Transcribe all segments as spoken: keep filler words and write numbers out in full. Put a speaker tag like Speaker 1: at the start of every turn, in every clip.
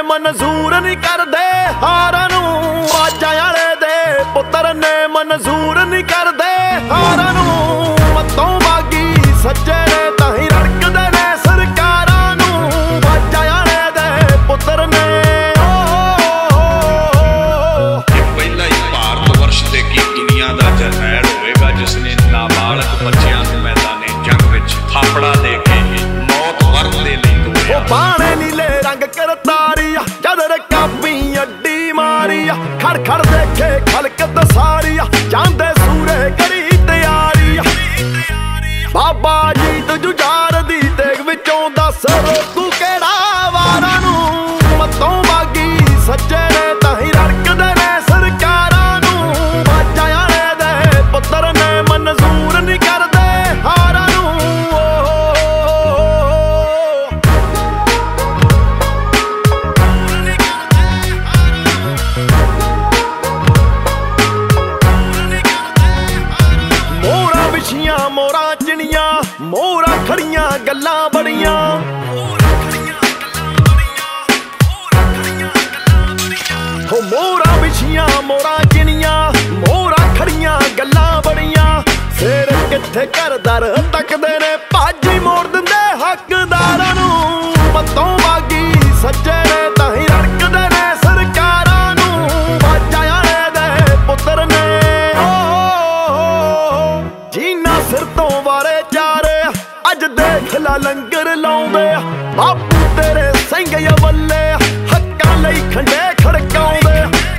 Speaker 1: मंजूर नहीं करदे हारां नूं, बाजां वाले दे पुत्तर ने मंजूर नहीं करदे हारां नूं। मत्तों बागी सज्जे ने तां ही रड़कदे ने सरकारां नूं, बाजां वाले दे पुत्तर ने।
Speaker 2: पहला ही भारत वर्ष दे की दुनिया दा जरनैल होएगा जिसने नाबालग बच्चियां नूं मैदाने जंग विच थापड़ा दे के मौत वरन दे लई तोड़िया।
Speaker 1: बाणे नीले रंग करतारिया जद रकाबी अड्डी मारिया, खड़ खड़ देखे खलकत सारिया जांदे सूरे करी तैयारिया। बाबा जीत जुझार दी तेग विचों दस रोकू केड़ा वारां नूं, मत्तों बागी सज्जे ने तां ही रड़कदे ने सरकारां नूं, बाजां वाले दे पुत्तर ने मंजूर नहीं करदे हारां नूं। मोरा चिड़ियां मोरा खड़ियां गल्लां बड़ियां, हो मोरा बिछियां मोरा चिड़ियां मोरा खड़ियां गल्लां बड़ियां। फिर किथे घर दर तकदे ने भाजी मोड़ दिंदे हकदारां नूं, मत्तों बागी सज्जे ने तां ही रड़कदे ने सरकारां नूं, बाजां वाले दे पुत्तर ने। जीना सिर तो वारे चारे अज देख ला लंगर लाउंदे, बापू तेरे सिंह वल्ले हक्कां लई खंडे खड़काउंदे।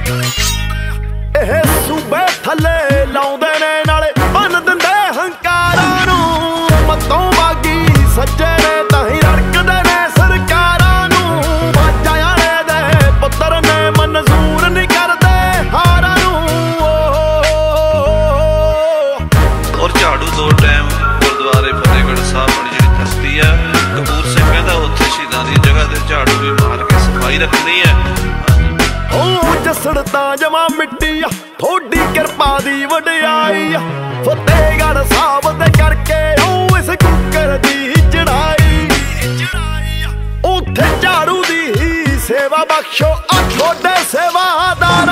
Speaker 1: एह सूबे थल्ले लाउंदे ने नाले बन दिंदे हंकारां नूं, मत्तों बागी सज्जे ने तां ही रड़कदे ने सरकारां नूं, बाजां वाले दे पुत्तर ने मंजूर नहीं करदे हारां नूं।
Speaker 2: और झाड़ू दो टाइम गुरुद्वारे फतेहगढ़ साहब वाली जी धरती है, कपूर सिंह कहता उत्थे शहीदां दी जगह ते झाड़ू भी मार के सफाई रखनी है।
Speaker 1: ओ जसड़ तां जमा मिट्टी आ थोड़ी किरपा दी वडियाई, फतेहगढ़ साहब दे करके ओ इस कुकर दी चढ़ाई। उत्थे झाड़ू दी ही सेवा बख्शो आ थोड़े सेवादार